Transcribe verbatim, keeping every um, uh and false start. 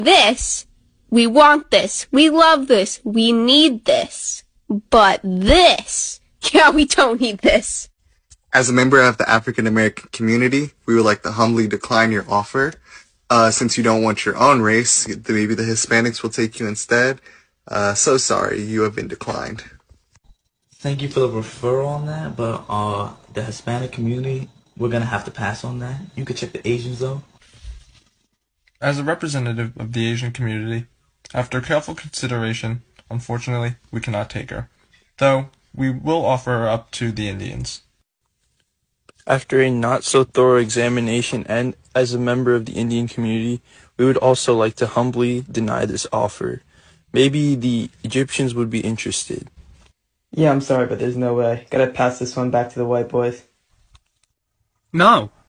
This, we want this, we love this, we need this. But this, yeah, we don't need this. As a member of the African American community, we would like to humbly decline your offer. Uh, since you don't want your own race, maybe the Hispanics will take you instead. Uh, so sorry, you have been declined. Thank you for the referral on that, but uh, the Hispanic community, we're going to have to pass on that. You could check the Asians, though. As a representative of the Asian community, after careful consideration, unfortunately, we cannot take her. Though, we will offer her up to the Indians. After a not-so-thorough examination and as a member of the Indian community, we would also like to humbly deny this offer. Maybe the Egyptians would be interested. Yeah, I'm sorry, but there's no way. Gotta pass this one back to the white boys. No,